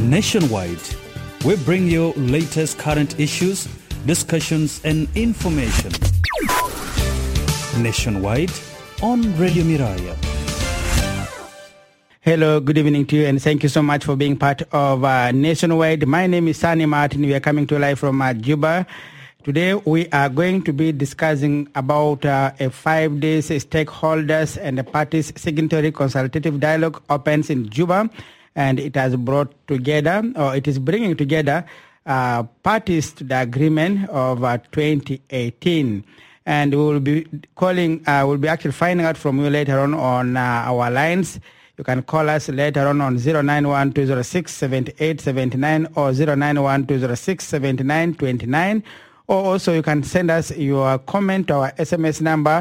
Nationwide, we bring you latest current issues, discussions and information. Nationwide on Radio Miraya. Hello, good evening to you, and thank you so much for being part of Nationwide. My name is Sani Martin. We are coming to you live from Juba. Today, we are going to be discussing about a 5 days stakeholders and the parties signatory consultative dialogue opens in Juba, and it has brought together, or it is bringing together parties to the agreement of 2018. And we will be calling, we'll be actually finding out from you later on our lines. You can call us later on 091-206-7879 or 091-206-7929. Or also you can send us your comment or SMS number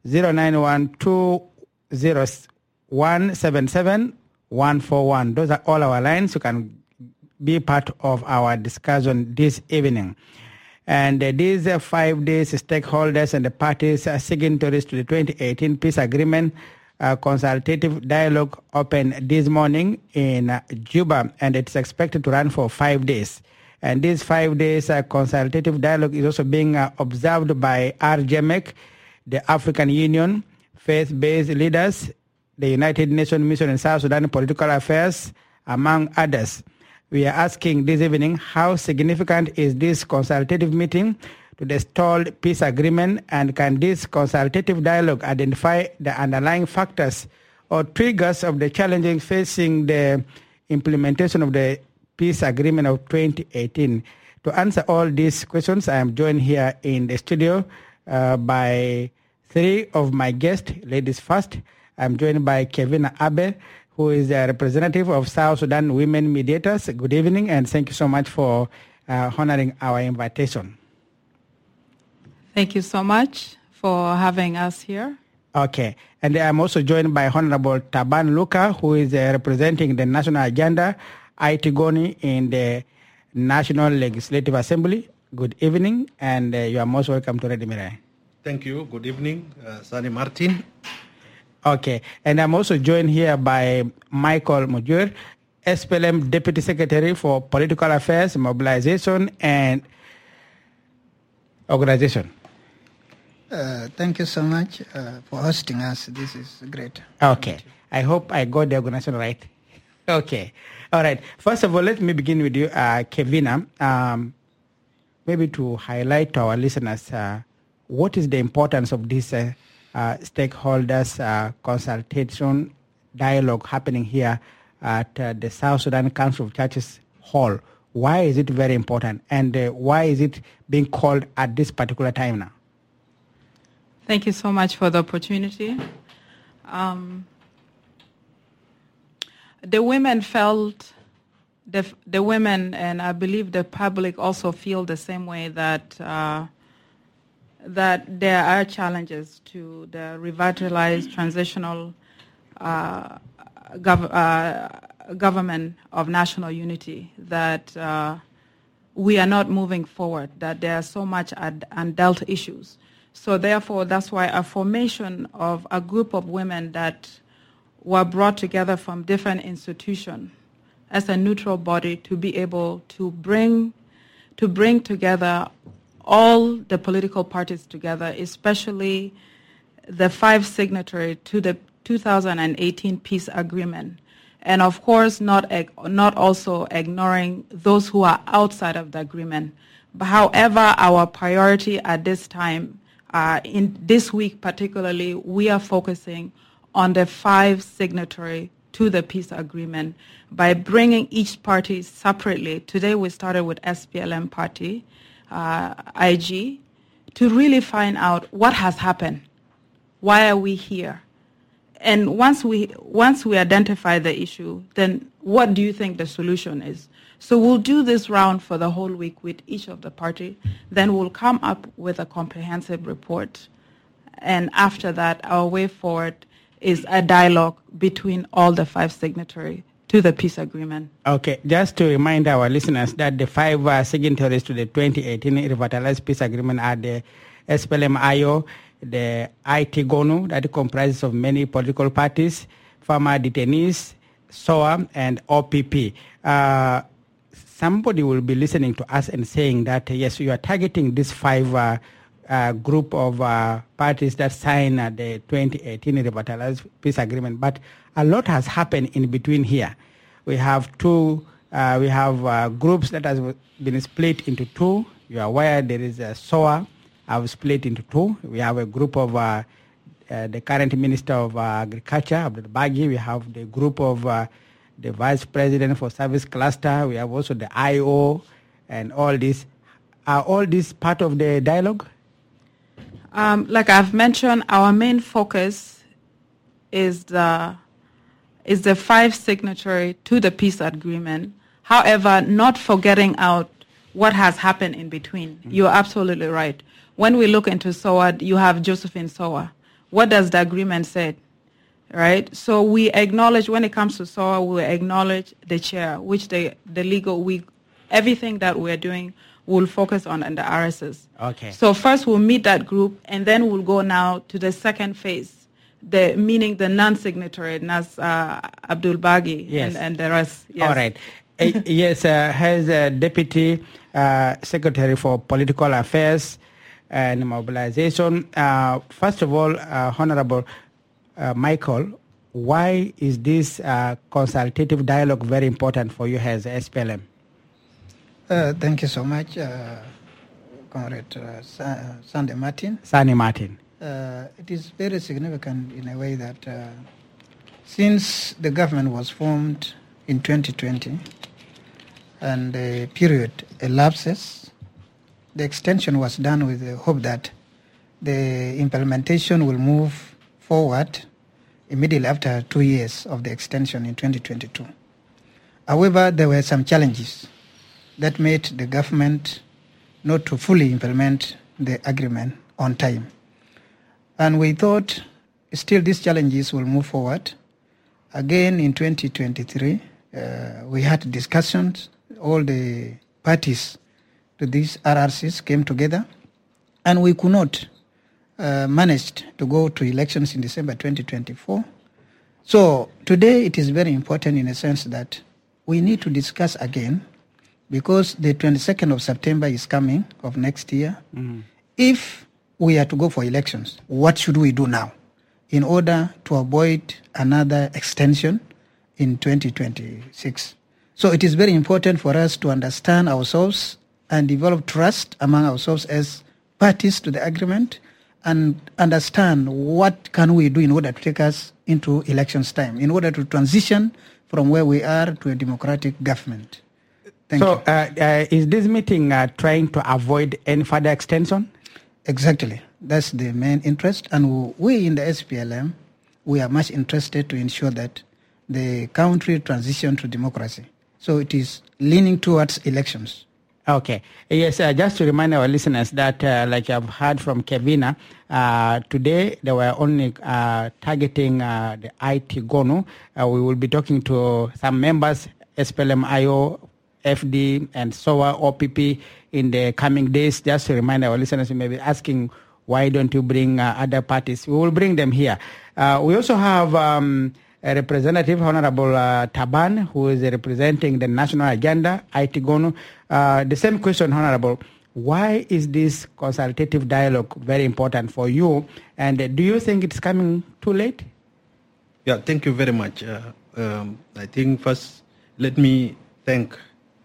091-201-77-141. Those are all our lines. You can be part of our discussion this evening. And these 5 days stakeholders and the parties are signatories to the 2018 peace agreement consultative dialogue opened this morning in Juba, and it's expected to run for 5 days. And these 5 days consultative dialogue is also being observed by RJMEC, the African Union, faith-based leaders, the United Nations Mission in South Sudan Political Affairs, among others. We are asking this evening, how significant is this consultative meeting to the stalled peace agreement, and can this consultative dialogue identify the underlying factors or triggers of the challenges facing the implementation of the peace agreement of 2018? To answer all these questions, I am joined here in the studio by three of my guests. Ladies first, I am joined by Kevin Abe, who is a representative of South Sudan Women Mediators. Good evening, and thank you so much for honoring our invitation. Thank you so much for having us here. Okay. And I'm also joined by Honorable Taban Luka, who is representing the National Agenda, Aitigoni, in the National Legislative Assembly. Good evening, and you are most welcome to Radio Mirai. Thank you. Good evening, Sani Martin. Okay. And I'm also joined here by Michael Mujur, SPLM Deputy Secretary for Political Affairs, Mobilization, and Organization. Thank you so much for hosting us. This is great. Okay. I hope I got the organization right. Okay. All right. First of all, let me begin with you, Kevina. Maybe to highlight to our listeners, what is the importance of this stakeholders consultation dialogue happening here at the South Sudan Council of Churches Hall? Why is it very important, and why is it being called at this particular time now? Thank you so much for the opportunity. The women felt, the women, and I believe the public also feel the same way, that that there are challenges to the revitalized transitional government of national unity, that we are not moving forward, that there are so much undealt issues. So therefore, that's why a formation of a group of women that were brought together from different institutions as a neutral body to be able to bring together all the political parties together, especially the 5 signatories to the 2018 peace agreement. And of course, not also ignoring those who are outside of the agreement. But however, our priority at this time, in this week particularly, we are focusing on the 5 signatories to the peace agreement by bringing each party separately. Today we started with SPLM party, IG, to really find out what has happened. Why are we here? And once we identify the issue, then what do you think the solution is? So we'll do this round for the whole week with each of the party. Then we'll come up with a comprehensive report. And after that, our way forward is a dialogue between all the 5 signatories to the peace agreement. Okay, just to remind our listeners that the 5 signatories to the 2018 revitalized peace agreement are the SPLM-IO, the Aitigonu, that comprises of many political parties, former detainees, SOA, and OPP. somebody will be listening to us and saying that, yes, you are targeting these 5 group of parties that signed the 2018 Revitalized Peace Agreement, but a lot has happened in between here. We have groups that has been split into 2. You are aware there is a SOA have split into 2. We have a group of the current Minister of Agriculture, Abdul Bagi. We have the group of the Vice President for Service Cluster. We have also the IO and all this. Are all this part of the dialogue? Like I've mentioned, our main focus is the 5 signatory to the peace agreement. However, not forgetting out what has happened in between. Mm-hmm. You're absolutely right. When we look into SOA, you have Josephine SOA. What does the agreement say? Right? So we acknowledge, when it comes to SOA, we acknowledge the chair, which everything that we're doing will focus on the RSS. Okay. So first we'll meet that group, and then we'll go now to the second phase, meaning the non-signatory, Nas Abdul Bagi, yes, and the rest. Yes. All right. Yes, as Deputy Secretary for Political Affairs and Mobilization, first of all, Honorable Michael, why is this consultative dialogue very important for you as SPLM? Thank you so much, Comrade Sandy Martin. Sandy Martin. It is very significant in a way that since the government was formed in 2020 and the period elapses, the extension was done with the hope that the implementation will move forward immediately after 2 years of the extension in 2022. However, there were some challenges that made the government not to fully implement the agreement on time. And we thought still these challenges will move forward. Again, in 2023, we had discussions. All the parties to these RRCs came together, and we could not manage to go to elections in December 2024. So today it is very important in a sense that we need to discuss again, because the 22nd of September is coming of next year. Mm-hmm. If we are to go for elections, what should we do now in order to avoid another extension in 2026? So it is very important for us to understand ourselves and develop trust among ourselves as parties to the agreement, and understand what can we do in order to take us into elections time, in order to transition from where we are to a democratic government. So is this meeting trying to avoid any further extension? Exactly. That's the main interest. And we in the SPLM, we are much interested to ensure that the country transition to democracy. So it is leaning towards elections. Okay. Yes, just to remind our listeners that, like I've heard from Kevina, today they were only targeting the IT GONU. We will be talking to some members, SPLM IO, FD and SOA, OPP in the coming days. Just to remind our listeners, you may be asking, why don't you bring other parties? We will bring them here. We also have a representative, Honorable Taban, who is representing the national agenda, IT GONU. The same question, Honorable. Why is this consultative dialogue very important for you? And do you think it's coming too late? Yeah, thank you very much. I think first, let me thank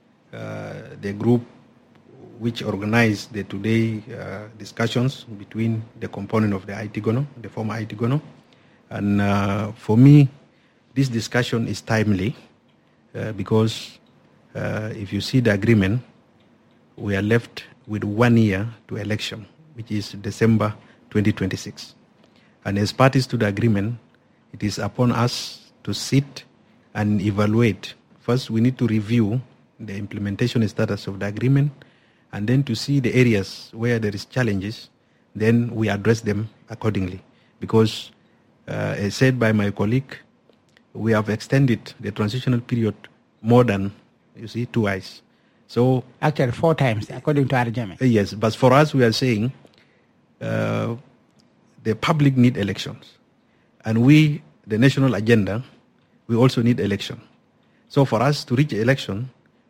the group which organized the today discussions between the component of the IT GONU, the former IT GONU. And for me, this discussion is timely because if you see the agreement, we are left with 1 year to election, which is December 2026. And as parties to the agreement, it is upon us to sit and evaluate. First, we need to review the implementation status of the agreement, and then to see the areas where there is challenges, then we address them accordingly. Because, as said by my colleague, we have extended the transitional period more than, twice. So actually 4 times, according to RGM. Yes, but for us, we are saying the public need elections. And we, the national agenda, we also need election. So for us to reach election,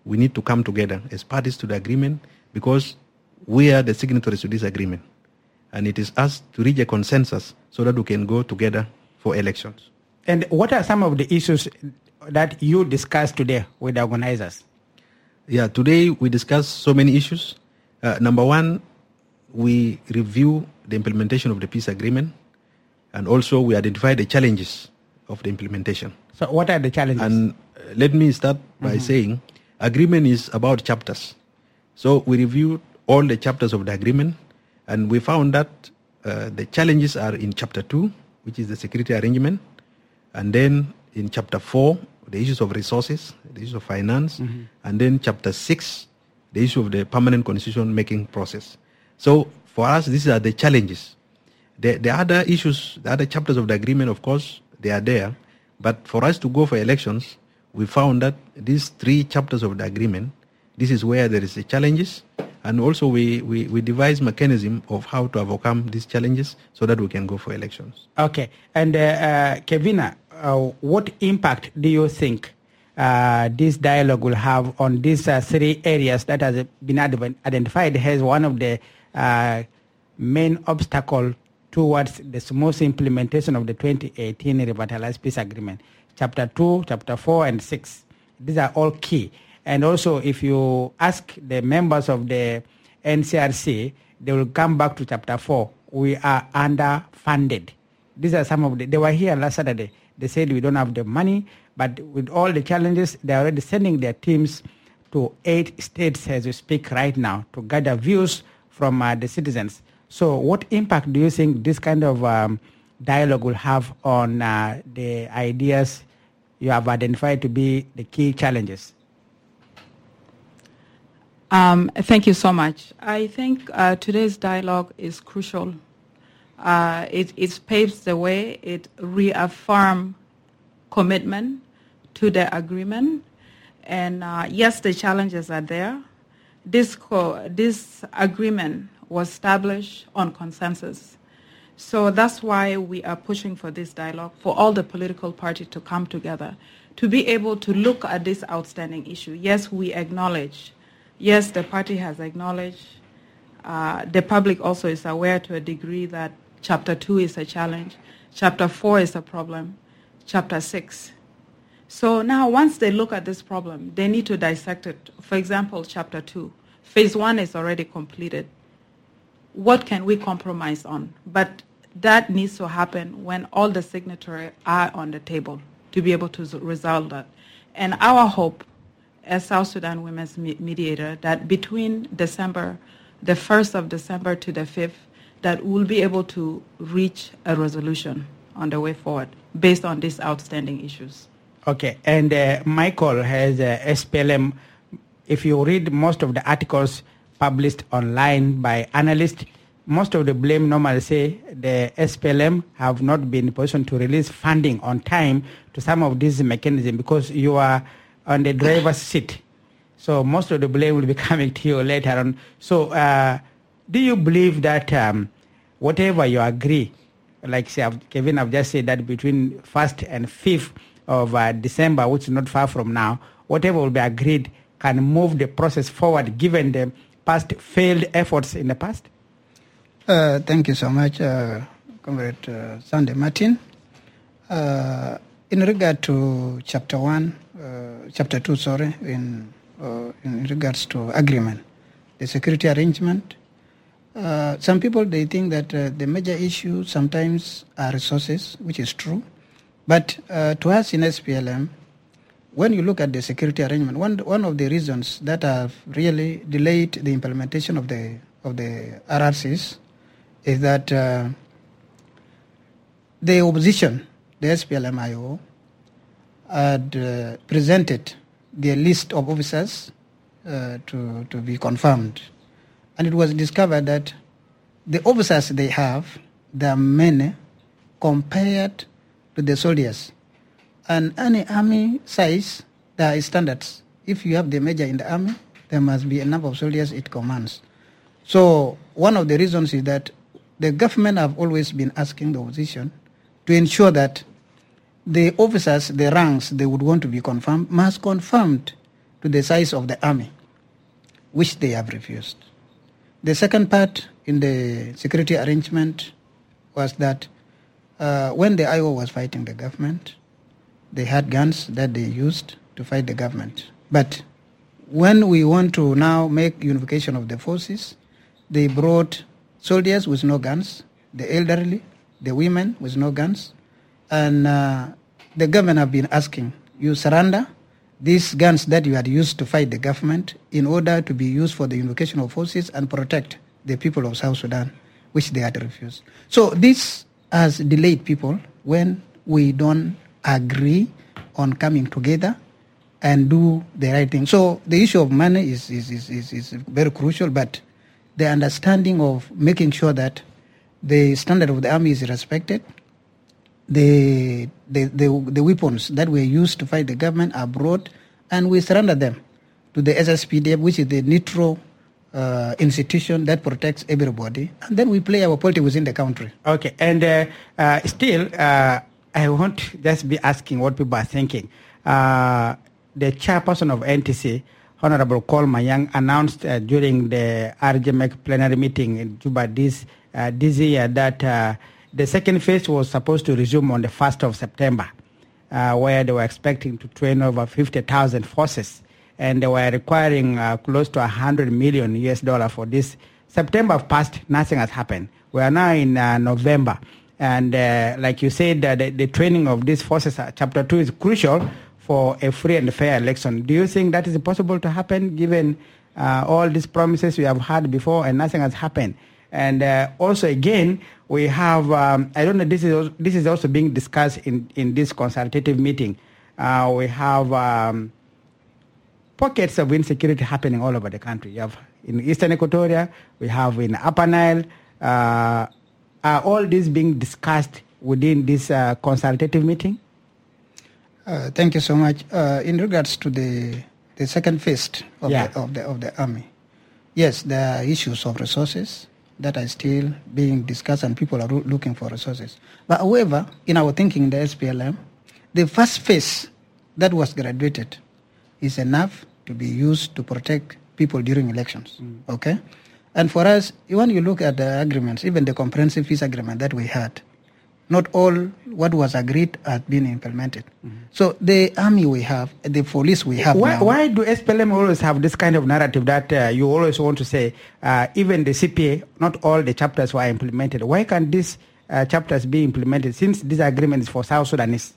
we need to come together as parties to the agreement because we are the signatories to this agreement. And it is us to reach a consensus so that we can go together for elections. And what are some of the issues that you discussed today with the organizers? Yeah, today we discussed so many issues. Number one, we review the implementation of the peace agreement, and also we identify the challenges of the implementation. So what are the challenges? And let me start by saying agreement is about chapters. So we reviewed all the chapters of the agreement, and we found that the challenges are in Chapter 2, which is the security arrangement, and then in Chapter 4, the issues of resources, the issues of finance, and then Chapter 6, the issue of the permanent constitution-making process. So for us, these are the challenges. The other issues, the other chapters of the agreement, of course, they are there. But for us to go for elections, we found that these 3 chapters of the agreement, this is where there is the challenges. And also we devise mechanism of how to overcome these challenges so that we can go for elections. Okay. And Kevina, what impact do you think this dialogue will have on these 3 areas that has been identified as one of the main obstacle towards the smooth implementation of the 2018 Revitalized Peace Agreement? Chapter 2, Chapter 4, and 6. These are all key. And also, if you ask the members of the NCRC, they will come back to Chapter 4. We are underfunded. These are some of they were here last Saturday. They said we don't have the money, but with all the challenges, they're already sending their teams to 8 states as we speak right now to gather views from the citizens. So what impact do you think this kind of dialogue will have on the ideas you have identified to be the key challenges? Thank you so much. I think today's dialogue is crucial. It paves the way. It reaffirms commitment to the agreement. And yes, the challenges are there. This agreement was established on consensus. So that's why we are pushing for this dialogue, for all the political parties to come together, to be able to look at this outstanding issue. Yes, we acknowledge. Yes, the party has acknowledged. The public also is aware to a degree that Chapter 2 is a challenge. Chapter 4 is a problem. Chapter 6. So now once they look at this problem, they need to dissect it. For example, Chapter 2. Phase 1 is already completed. What can we compromise on? But that needs to happen when all the signatories are on the table to be able to resolve that. And our hope as South Sudan Women's Mediator that between the 1st of December to the 5th, that we'll be able to reach a resolution on the way forward based on these outstanding issues. Okay, and Michael has SPLM. If you read most of the articles published online by analysts, most of the blame normally say the SPLM have not been in position to release funding on time to some of these mechanisms because you are on the driver's seat. So most of the blame will be coming to you later on. So do you believe that whatever you agree, like Kevin have just said that between 1st and 5th of December, which is not far from now, whatever will be agreed can move the process forward given the past failed efforts in the past? Thank you so much, Comrade Sunday Martin. In regard to Chapter 2, in regards to agreement, the security arrangement, some people, they think that the major issue sometimes are resources, which is true. But to us in SPLM, when you look at the security arrangement, one of the reasons that have really delayed the implementation of the RRCs is that the opposition, the SPLM-IO, had presented their list of officers to be confirmed. And it was discovered that the officers they have, there are many compared to the soldiers. And any army size, there are standards. If you have the major in the army, there must be a number of soldiers it commands. So one of the reasons is that the government have always been asking the opposition to ensure that the officers, the ranks they would want to be confirmed, must confirmed to the size of the army, which they have refused. The second part in the security arrangement was that when the IO was fighting the government, they had guns that they used to fight the government. But when we want to now make unification of the forces, they brought soldiers with no guns, the elderly, the women with no guns, and the government have been asking, you surrender these guns that you had used to fight the government in order to be used for the unification of forces and protect the people of South Sudan, which they had refused. So this has delayed people when we don't agree on coming together and do the right thing. So the issue of money is very crucial, but the understanding of making sure that the standard of the army is respected, the weapons that were used to fight the government are brought, and we surrender them to the SSPDF, which is the neutral institution that protects everybody, and then we play our politics within the country. Okay, and still, I won't just be asking what people are thinking. The chairperson of NTC, Honorable Col Mayang, announced during the RJMEC plenary meeting in Juba this year that the second phase was supposed to resume on the 1st of September, where they were expecting to train over 50,000 forces, and they were requiring close to $100 million for this. September passed, nothing has happened. We are now in November, and like you said, the training of these forces, Chapter 2, is crucial for a free and fair election. Do you think that is possible to happen, given all these promises we have had before and nothing has happened? And also, again, we have, I don't know, this is also being discussed in this consultative meeting. We have pockets of insecurity happening all over the country. You have in Eastern Equatoria, we have in Upper Nile. Are all these being discussed within this consultative meeting? Thank you so much. In regards to the second phase of the army, yes, there are issues of resources that are still being discussed, and people are looking for resources. But however, in our thinking in the SPLM, the first phase that was graduated is enough to be used to protect people during elections. Okay? And for us, when you look at the agreements, even the comprehensive peace agreement that we had, not all what was agreed has been implemented. So the army we have, the police we have now. Why do SPLM always have this kind of narrative that you always want to say, even the CPA, not all the chapters were implemented? Why can't these chapters be implemented since this agreement is for South Sudanese?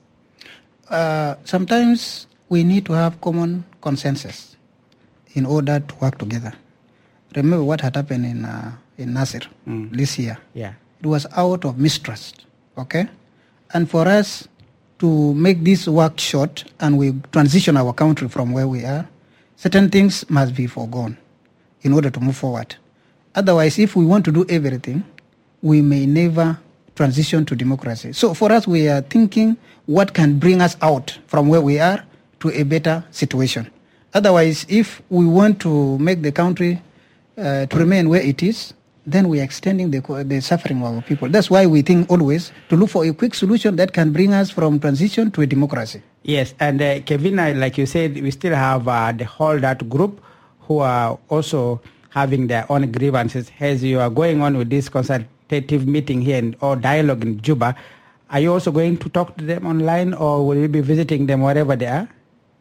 Sometimes we need to have common consensus in order to work together. Remember what had happened in Nasir this year. Yeah. It was out of mistrust. Okay? And for us to make this work short and we transition our country from where we are, certain things must be forgone in order to move forward. Otherwise, if we want to do everything, we may never transition to democracy. So for us, we are thinking what can bring us out from where we are to a better situation. Otherwise, if we want to make the country to remain where it is, then we are extending the suffering of our people. That's why we think always to look for a quick solution that can bring us from transition to a democracy. Yes, and Kevin, like you said, we still have the holdout group who are also having their own grievances. As you are going on with this consultative meeting here or dialogue in Juba, are you also going to talk to them online, or will you be visiting them wherever they are?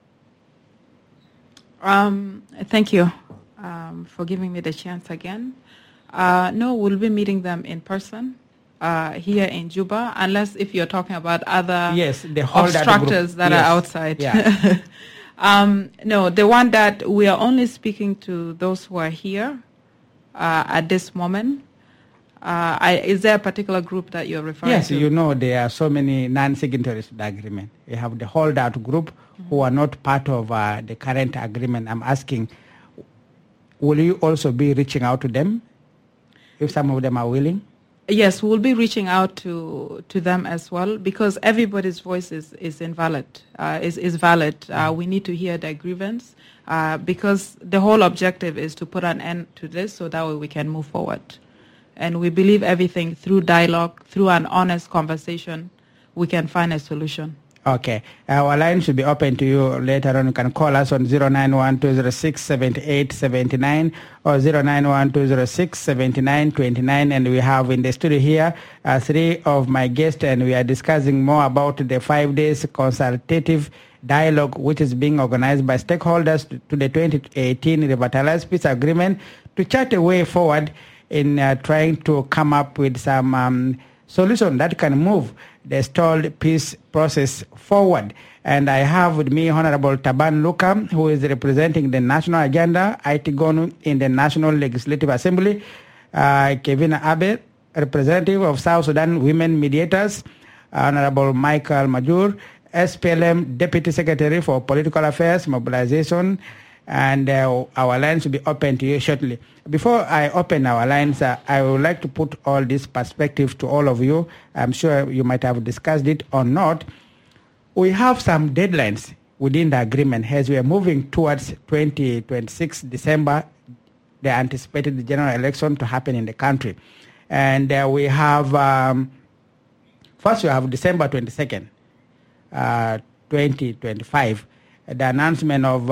Thank you for giving me the chance again. No, we'll be meeting them in person here in Juba, unless if you're talking about other obstructors that are outside. Yeah. No, the one that we are only speaking to those who are here at this moment. Is there a particular group that you're referring to? Yes, you know there are so many non-signatories to the agreement. You have the holdout group who are not part of the current agreement. I'm asking, will you also be reaching out to them if some of them are willing? Yes, we'll be reaching out to them as well, because everybody's voice is invalid. Is valid. We need to hear their grievance because the whole objective is to put an end to this, so that way we can move forward. And we believe everything through dialogue, through an honest conversation, we can find a solution. Okay. Our line should be open to you later on. You can call us on 091-206-7879 or 091-206-7929. And we have in the studio here three of my guests, and we are discussing more about the 5 days consultative dialogue which is being organized by stakeholders to the 2018 Revitalized Peace Agreement to chart a way forward in trying to come up with some solution that can move the stalled peace process forward. And I have with me Honorable Taban Luka, who is representing the National Agenda, ITGONU, in the National Legislative Assembly, Kevin Abe, representative of South Sudan Women Mediators, Honorable Michael Majur, SPLM Deputy Secretary for Political Affairs, Mobilization, and our lines will be open to you shortly. Before I open our lines, I would like to put all this perspective to all of you. I'm sure you might have discussed it or not. We have some deadlines within the agreement as we are moving towards 2026 December, the anticipated general election to happen in the country. And we have, first we have December 22nd, 2025, the announcement of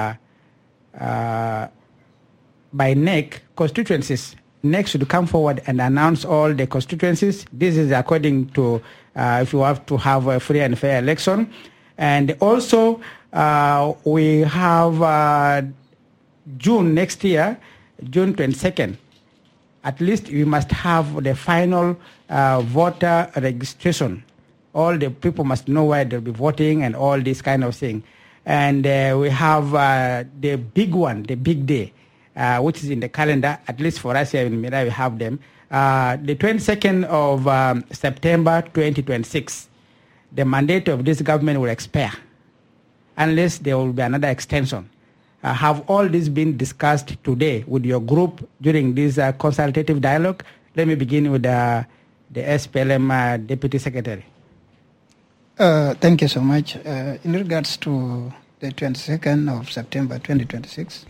by NEC constituencies. NEC should come forward and announce all the constituencies. This is according to if you have to have a free and fair election. And also we have June next year, June 22nd. At least we must have the final voter registration. All the people must know where they'll be voting and all this kind of thing. And we have the big one, the big day, which is in the calendar. At least for us here in Mira, we have them. The 22nd of September 2026, the mandate of this government will expire unless there will be another extension. Have all this been discussed today with your group during this consultative dialogue? Let me begin with the SPLM Deputy Secretary. Thank you so much. In regards to the 22nd of September 2026,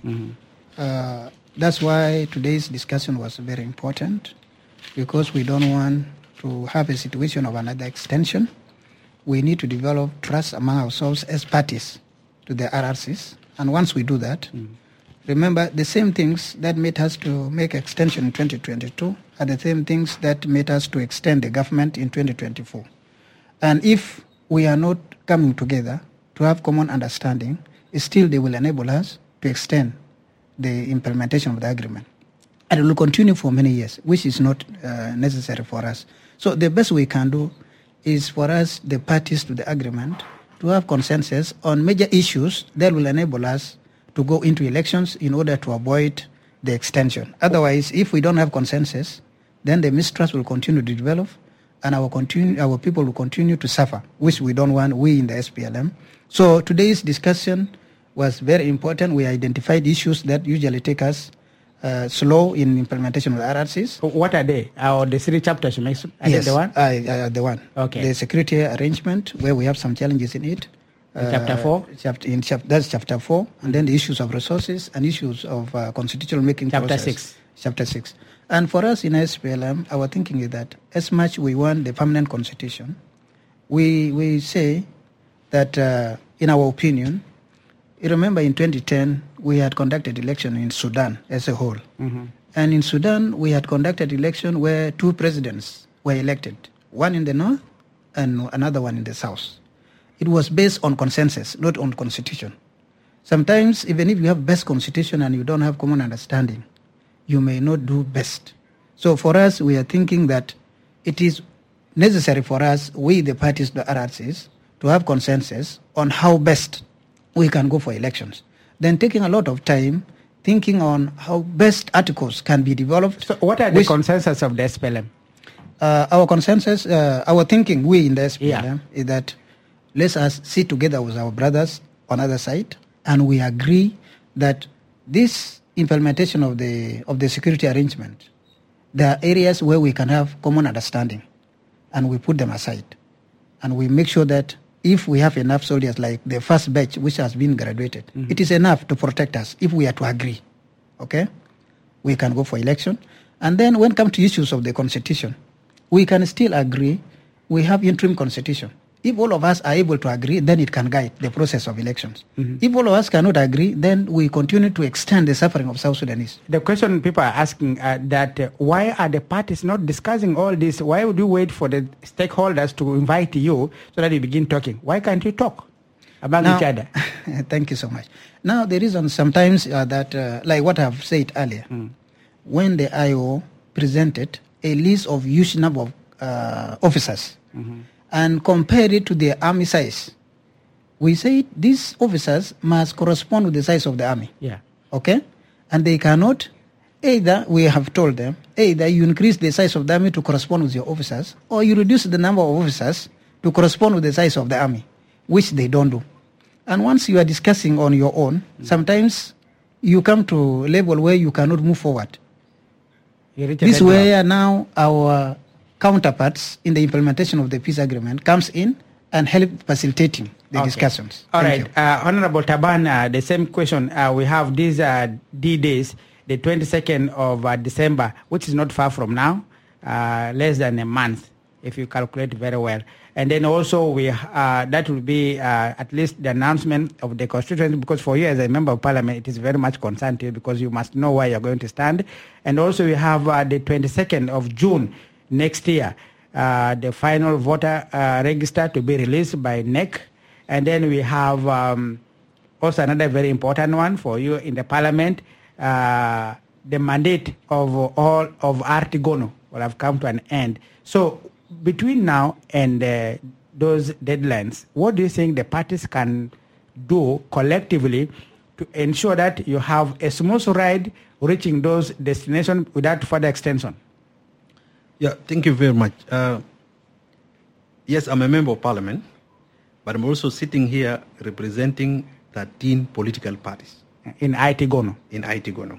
that's why today's discussion was very important, because we don't want to have a situation of another extension. We need to develop trust among ourselves as parties to the RRCs. And once we do that, remember the same things that made us to make extension in 2022 are the same things that made us to extend the government in 2024. And if we are not coming together to have common understanding, still they will enable us to extend the implementation of the agreement. And it will continue for many years, which is not necessary for us. So the best we can do is for us, the parties to the agreement, to have consensus on major issues that will enable us to go into elections in order to avoid the extension. Otherwise, if we don't have consensus, then the mistrust will continue to develop, and our people will continue to suffer, which we don't want, we in the SPLM. So today's discussion was very important. We identified issues that usually take us slow in implementation of the RRCs. What are they? Or the three chapters you mentioned? Yes, the one? The one. Okay. The security arrangement, where we have some challenges in it. Chapter 4? That's chapter 4. And then the issues of resources and issues of constitutional making chapter process. 6. Chapter 6. And for us in SPLM, our thinking is that as much we want the permanent constitution, we say that in our opinion, you remember in 2010, we had conducted election in Sudan as a whole. And in Sudan, we had conducted election where two presidents were elected, one in the north and another one in the south. It was based on consensus, not on constitution. Sometimes, even if you have best constitution and you don't have common understanding, you may not do best. So for us, we are thinking that it is necessary for us, we the parties, the RRCs, to have consensus on how best we can go for elections. Then taking a lot of time thinking on how best articles can be developed. So what are the consensus of the SPLM? Our consensus, our thinking, we in the SPLM, is that let us sit together with our brothers on the other side, and we agree that this implementation of the security arrangement, there are areas where we can have common understanding, and we put them aside. And we make sure that if we have enough soldiers, like the first batch which has been graduated, it is enough to protect us if we are to agree. Okay? We can go for election. And then when it comes to issues of the constitution, we can still agree we have interim constitution. If all of us are able to agree, then it can guide the process of elections. Mm-hmm. If all of us cannot agree, then we continue to extend the suffering of South Sudanese. The question people are asking why are the parties not discussing all this? Why would you wait for the stakeholders to invite you so that you begin talking? Why can't you talk among each other? Thank you so much. Now, the reason sometimes that, like what I've said earlier, when the IO presented a list of huge number of officers, and compare it to the army size, we say these officers must correspond with the size of the army. Yeah. Okay? And they cannot, either we have told them, either you increase the size of the army to correspond with your officers, or you reduce the number of officers to correspond with the size of the army, which they don't do. And once you are discussing on your own, sometimes you come to a level where you cannot move forward. This way now our counterparts in the implementation of the peace agreement comes in and help facilitating the discussions. All right. Honorable Taban, the same question. We have these D-days, the 22nd of December, which is not far from now, less than a month, if you calculate very well. And then also we that will be at least the announcement of the constituency, because for you as a member of parliament, it is very much concerned to you because you must know where you're going to stand. And also we have the 22nd of June, next year, the final voter register to be released by NEC. And then we have also another very important one for you in the parliament, the mandate of all of Artigono will have come to an end. So between now and those deadlines, what do you think the parties can do collectively to ensure that you have a smooth ride reaching those destinations without further extension? Yeah, thank you very much. Yes, I'm a member of parliament, but I'm also sitting here representing 13 political parties. In Aitigono? In Aitigono,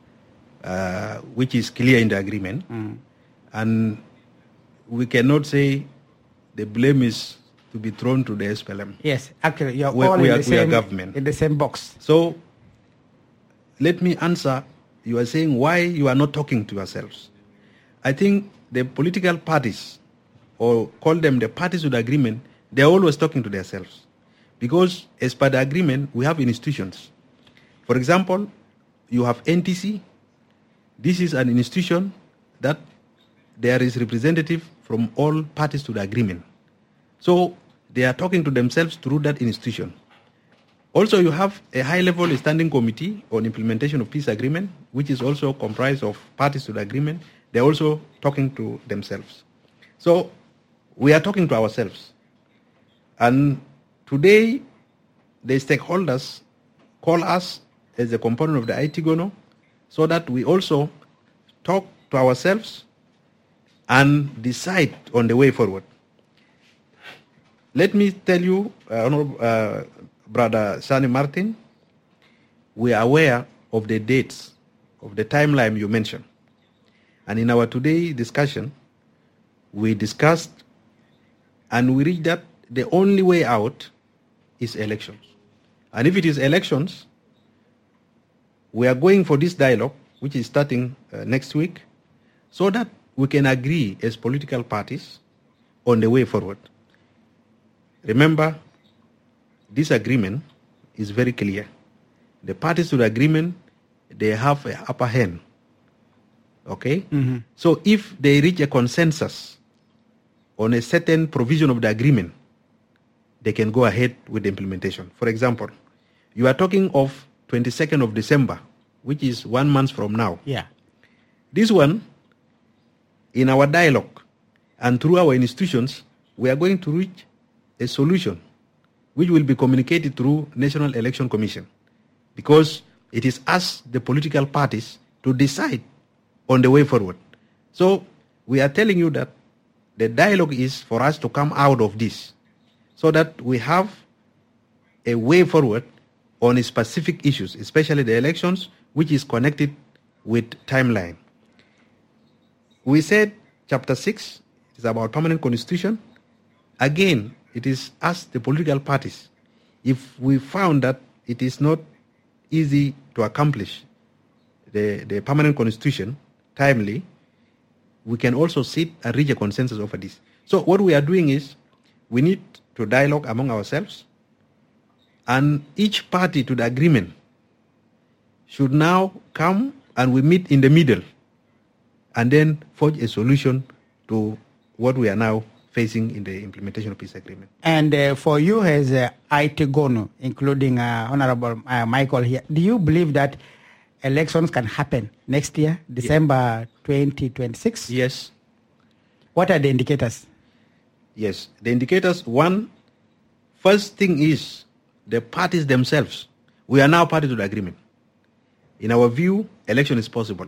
which is clear in the agreement. And we cannot say the blame is to be thrown to the SPLM. Yes, actually, you're we all are the same, government. in the same box. So let me answer. You are saying why you are not talking to yourselves. I think the political parties, or call them the parties to the agreement, they are always talking to themselves. Because as per the agreement, we have institutions. For example, you have NTC. This is an institution that there is representative from all parties to the agreement. So they are talking to themselves through that institution. Also, you have a high-level standing committee on implementation of peace agreement, which is also comprised of parties to the agreement. They're also talking to themselves. So we are talking to ourselves. And today, the stakeholders call us as a component of the Aitigono so that we also talk to ourselves and decide on the way forward. Let me tell you, Brother Sani Martin, we are aware of the dates, of the timeline you mentioned. And in our today discussion, we discussed and we reached that the only way out is elections. And if it is elections, we are going for this dialogue, which is starting next week, so that we can agree as political parties on the way forward. Remember, this agreement is very clear. The parties to the agreement, they have an upper hand. Okay? Mm-hmm. So if they reach a consensus on a certain provision of the agreement, they can go ahead with the implementation. For example, you are talking of 22nd of December, which is 1 month from now. Yeah. This one, in our dialogue and through our institutions, we are going to reach a solution which will be communicated through National Election Commission, because it is us, the political parties, to decide on the way forward. So we are telling you that the dialogue is for us to come out of this so that we have a way forward on specific issues, especially the elections, which is connected with timeline. We said chapter 6 is about permanent constitution. Again, it is us, the political parties. If we found that it is not easy to accomplish the permanent constitution timely, we can also sit and reach a consensus over this. So what we are doing is we need to dialogue among ourselves, and each party to the agreement should now come and we meet in the middle and then forge a solution to what we are now facing in the implementation of peace agreement. And for you as IT GONU, including Honorable Michael here, do you believe that elections can happen next year, December 2026? Yes. What are the indicators? Yes. The indicators, first thing is the parties themselves. We are now party to the agreement. In our view, election is possible.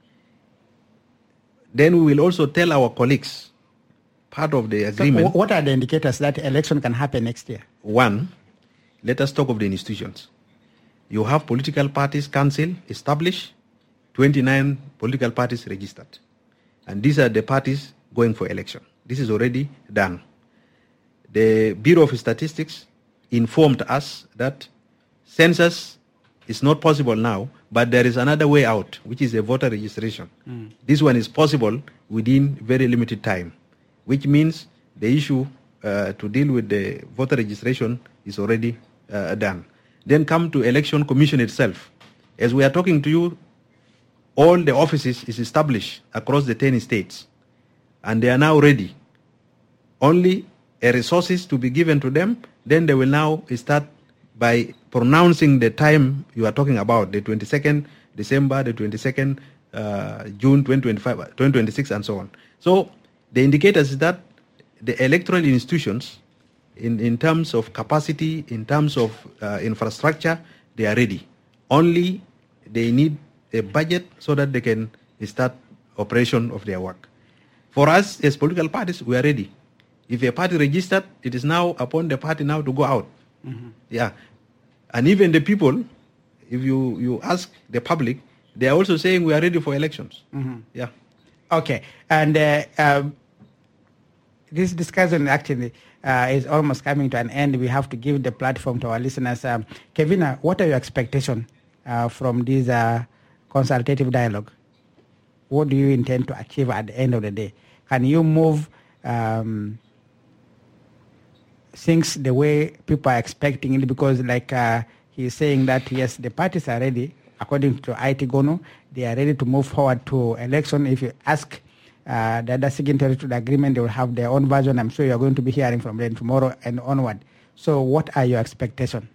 Then we will also tell our colleagues, part of the agreement. So what are the indicators that election can happen next year? One, let us talk of the institutions. You have political parties council established, 29 political parties registered. And these are the parties going for election. This is already done. The Bureau of Statistics informed us that census is not possible now, but there is another way out, which is a voter registration. This one is possible within very limited time, which means the issue to deal with the voter registration is already done. Then come to Election Commission itself. As we are talking to you, all the offices is established across the 10 states, and they are now ready. Only resources to be given to them, then they will now start by pronouncing the time you are talking about, the 22nd December, the 22nd June 2025, 2026, and so on. So the indicators is that the electoral institutions, in terms of capacity, in terms of infrastructure, they are ready. Only they need a budget so that they can start operation of their work. For us as political parties, we are ready. If a party registered, it is now upon the party now to go out. Yeah. And even the people, if you ask the public, they are also saying we are ready for elections. Yeah. Okay. And this discussion actually is almost coming to an end. We have to give the platform to our listeners. Kevina, what are your expectations from this consultative dialogue? What do you intend to achieve at the end of the day? Can you move things the way people are expecting it? Because like he's saying that, yes, the parties are ready. According to IT GONU, they are ready to move forward to election. If you ask the other signatories to the agreement, they will have their own version. I'm sure you're going to be hearing from them tomorrow and onward. So what are your expectations?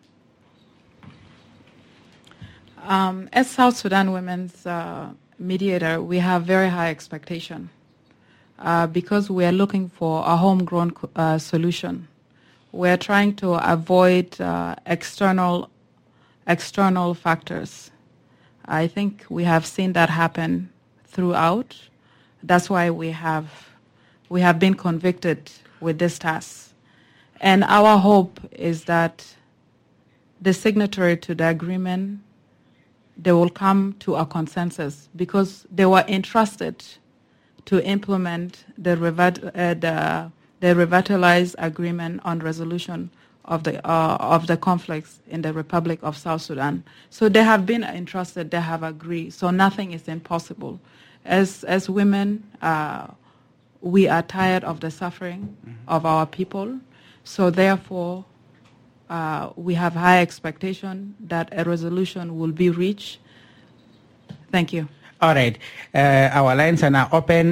As South Sudan Women's mediator, we have very high expectation because we are looking for a homegrown solution. We are trying to avoid external factors. I think we have seen that happen throughout. That's why we have been convicted with this task. And our hope is that the signatory to the agreement, they will come to a consensus because they were entrusted to implement the revitalized agreement on resolution of the conflicts in the Republic of South Sudan. So they have been entrusted, they have agreed. So nothing is impossible. As women, we are tired of the suffering of our people. So therefore, we have high expectation that a resolution will be reached. Thank you. All right. Our lines are now open,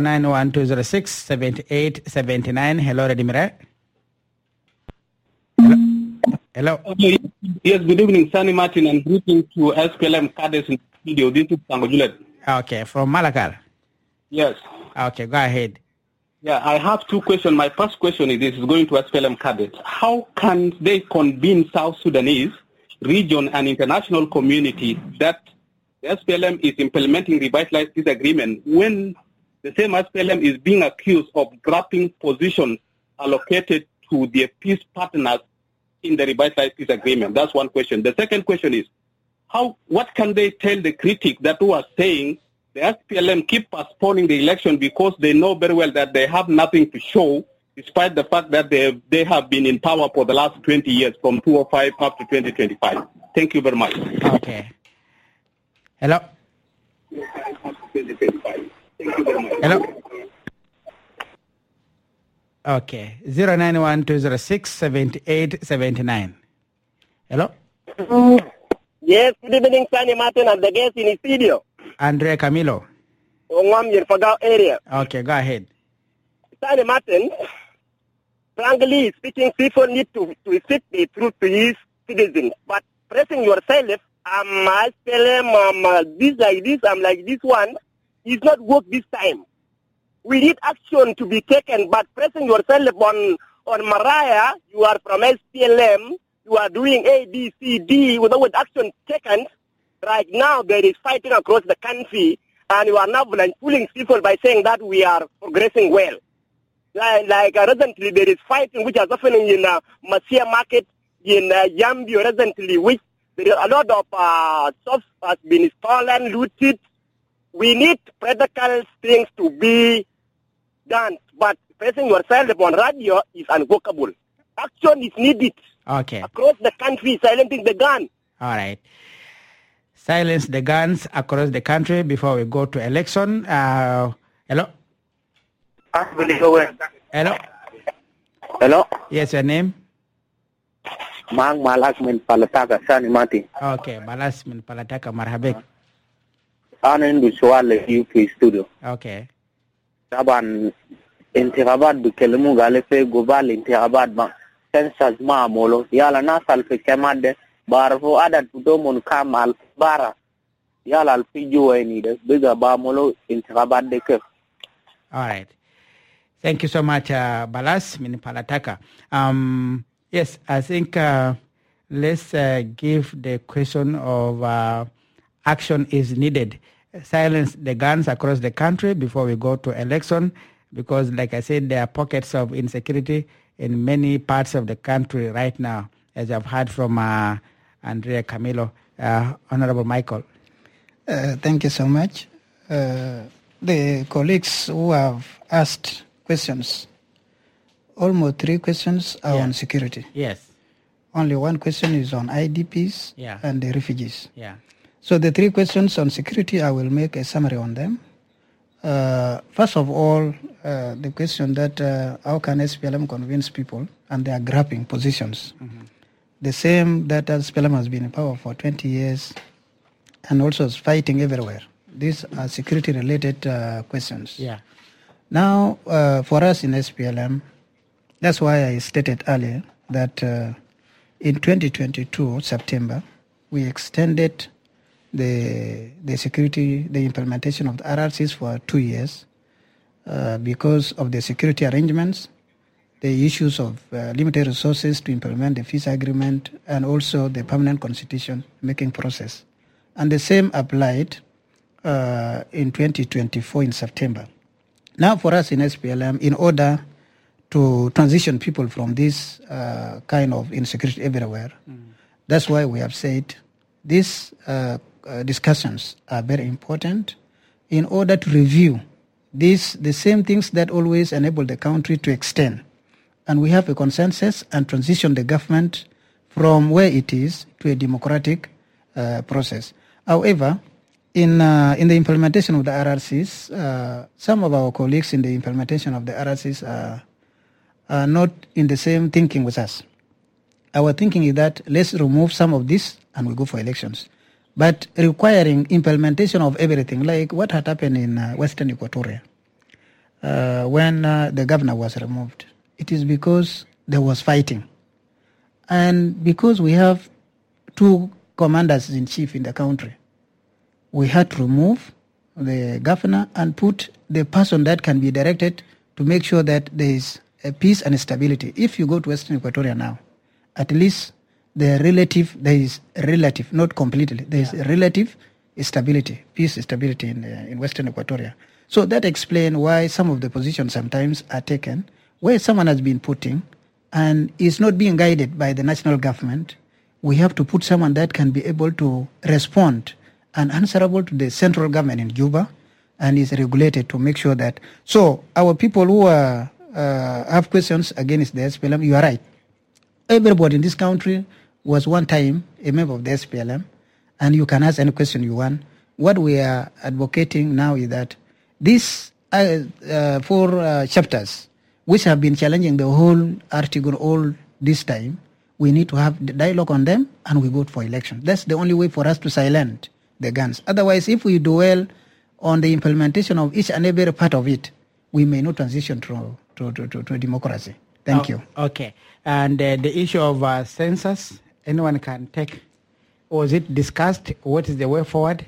0912067879. Hello, Redimire. Hello. Yes, good evening, Sunny Martin, and greeting to SPLM cadets in the studio. This is Tango Juliet. Okay, from Malakal. Yes. Okay, go ahead. Yeah, I have two questions. My first question is going to SPLM cadets. How can they convince South Sudanese, region, and international community that the SPLM is implementing revitalized peace agreement when the same SPLM is being accused of grabbing positions allocated to their peace partners in the revitalized peace agreement? That's one question. The second question is, what can they tell the critics that who are saying the SPLM keep postponing the election because they know very well that they have nothing to show, despite the fact that they have been in power for the last 20 years, from 2005 up to 2025. Thank you very much. Okay. Hello? Hello? Okay. 091-206-7879. Hello? Yes, good evening, Sunny Martin and the guest in his studio. Andrea Camilo. Ongwam Fagao area. Okay, go ahead. Sunny Martin, frankly speaking, people need to speak the truth to his citizens. But pressing yourself, I tell him, this like this, I'm like this one, is not work this time. We need action to be taken, but pressing yourself on Mariah, you are from SPLM, you are doing A, B, C, D, without action taken. Right now, there is fighting across the country, and you are now fooling people by saying that we are progressing well. Like recently, there is fighting which is happening in Masia Market, in Yambio recently, which there is a lot of stuff has been stolen, looted. We need practical things to be done, but pressing yourself on radio is unworkable. Action is needed. Okay. Across the country, silencing the gun. All right. Silence the guns across the country before we go to election. Hello? Hello? Hello? Yes, your name? Mang Malak min Palataka, Sani Mati. Okay, Malas min Palataka, marhabek. Ana indu swala UP studio. Okay. Taban intikhabat bikelimu galefe global intikhabat ba sensas ma molo yala nasal fi kamade barfo adat domon kamal bara yala al fi joini de biga ba molo intikhabat de kef. All right. Thank you so much, Balas min Palataka. Yes, I think let's give the question of action is needed. Silence the guns across the country before we go to election, because like I said, there are pockets of insecurity in many parts of the country right now, as I've heard from Andrea Camilo. Honorable Michael. Thank you so much. The colleagues who have asked questions, almost 3 questions are on security. Yes. Only 1 question is on IDPs and the refugees. Yeah. So the 3 questions on security, I will make a summary on them. First of all, the question that how can SPLM convince people, and they are grabbing positions. Mm-hmm. The same that SPLM has been in power for 20 years and also is fighting everywhere. These are security-related questions. Yeah. Now, for us in SPLM, that's why I stated earlier that in 2022, September, we extended the security, the implementation of the RRCs for 2 years because of the security arrangements, the issues of limited resources to implement the peace agreement, and also the permanent constitution making process. And the same applied in 2024 in September. Now for us in SPLM, in order to transition people from this kind of insecurity everywhere, that's why we have said these discussions are very important in order to review the same things that always enable the country to extend. And we have a consensus and transition the government from where it is to a democratic process. However, in the implementation of the RRCs, some of our colleagues in the implementation of the RRCs are not in the same thinking with us. Our thinking is that let's remove some of this and we go for elections. But requiring implementation of everything, like what had happened in Western Equatoria when the governor was removed, it is because there was fighting. And because we have 2 commanders-in-chief in the country, we had to remove the governor and put the person that can be directed to make sure that there is a peace and stability. If you go to Western Equatoria now, at least there is relative, not completely, there is relative stability, peace stability in Western Equatoria. So that explains why some of the positions sometimes are taken where someone has been putting and is not being guided by the national government. We have to put someone that can be able to respond and answerable to the central government in Juba and is regulated to make sure that. So our people who have questions against the SPLM, you are right. Everybody in this country was one time a member of the SPLM, and you can ask any question you want. What we are advocating now is that these 4 chapters which have been challenging the whole Article all this time, we need to have the dialogue on them and we go for election. That's the only way for us to silence the guns. Otherwise, if we dwell on the implementation of each and every part of it, we may not transition to democracy. Thank you. Okay. And the issue of census, anyone can take. Was it discussed? What is the way forward?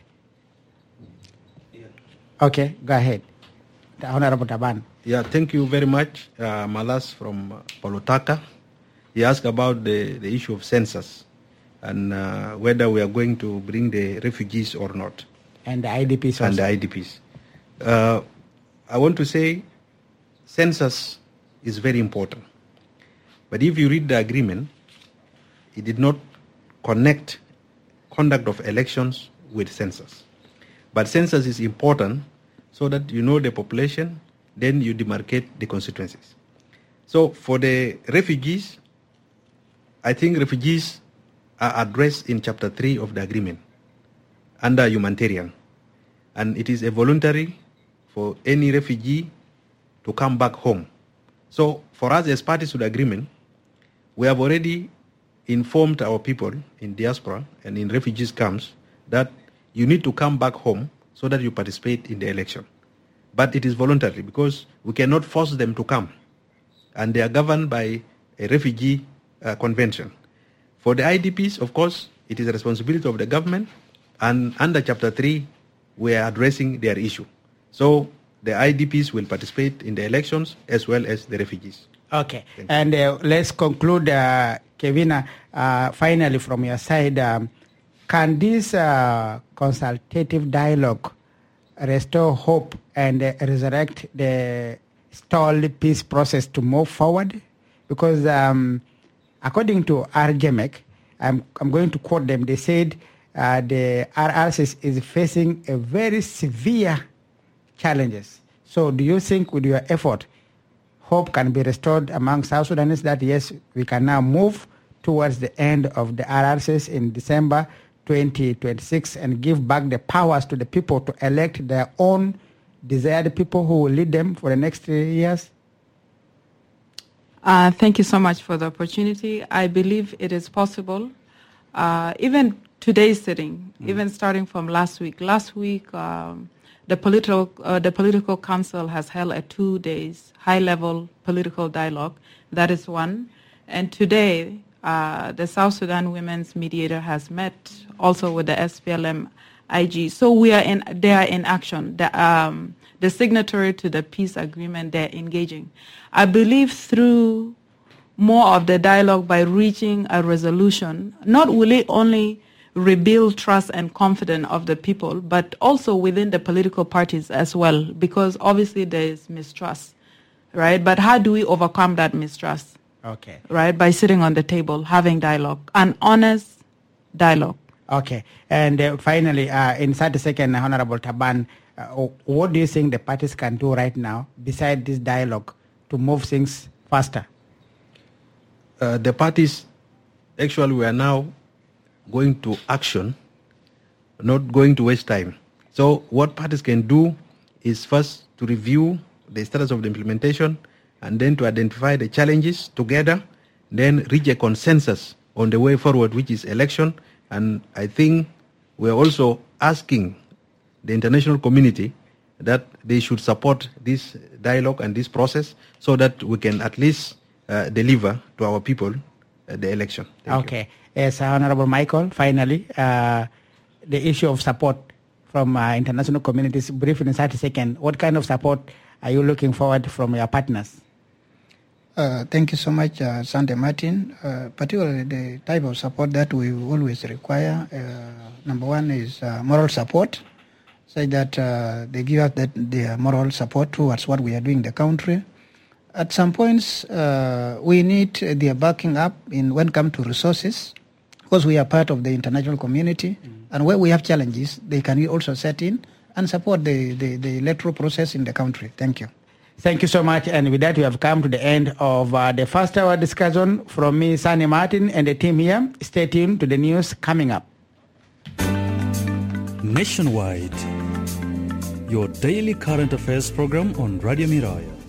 Yeah. Okay, go ahead. The Honorable Taban. Yeah, thank you very much. Malas from Polotaka. He asked about the issue of census and whether we are going to bring the refugees or not. And the IDPs also. And the IDPs. I want to say census is very important. But if you read the agreement, it did not connect conduct of elections with census. But census is important so that you know the population, then you demarcate the constituencies. So for the refugees, I think refugees are addressed in Chapter 3 of the agreement under humanitarian. And it is a voluntary for any refugee to come back home. So for us as parties to the agreement, we have already informed our people in diaspora and in refugees camps that you need to come back home so that you participate in the election. But it is voluntary because we cannot force them to come. And they are governed by a refugee convention. For the IDPs, of course, it is a responsibility of the government. And under Chapter 3, we are addressing their issue. So the IDPs will participate in the elections as well as the refugees. Okay. And let's conclude, Kevin, finally from your side. Can this consultative dialogue restore hope and resurrect the stalled peace process to move forward? Because according to RGMEC, I'm going to quote them, they said the RRC is facing a very severe challenges. So do you think with your effort, hope can be restored among South Sudanese that yes, we can now move towards the end of the RRCs in December 2026 and give back the powers to the people to elect their own desired people who will lead them for the next 3 years? Thank you so much for the opportunity. I believe it is possible. Even today's sitting, even starting from last week. Last week, the political council has held a 2 days high-level political dialogue. That is one. And today, the South Sudan Women's Mediator has met also with the SPLM IG. So they are in action. The signatory to the peace agreement, they're engaging. I believe through more of the dialogue by reaching a resolution, not will it only rebuild trust and confidence of the people, but also within the political parties as well, because obviously there is mistrust, right? But how do we overcome that mistrust? Okay. Right? By sitting on the table, having dialogue, an honest dialogue. Okay. And finally, in 30 seconds, Honorable Taban, what do you think the parties can do right now, beside this dialogue, to move things faster? The parties, actually, we are now going to action, not going to waste time. So what parties can do is first to review the status of the implementation and then to identify the challenges together, then reach a consensus on the way forward, which is election. And I think we are also asking the international community that they should support this dialogue and this process so that we can at least deliver to our people the election. Thank you. Yes, Honorable Michael, finally, the issue of support from international communities, briefly in 30 seconds. What kind of support are you looking forward from your partners? Thank you so much, Sante Martin. Particularly the type of support that we always require. Number one is moral support, so that they give us their moral support towards what we are doing in the country. At some points, we need their backing up when it comes to resources, because we are part of the international community, and where we have challenges, they can also set in and support the electoral process in the country. Thank you. Thank you so much. And with that, we have come to the end of the first hour discussion from me, Sani Martin, and the team here. Stay tuned to the news coming up. Nationwide, your daily current affairs program on Radio Miraya.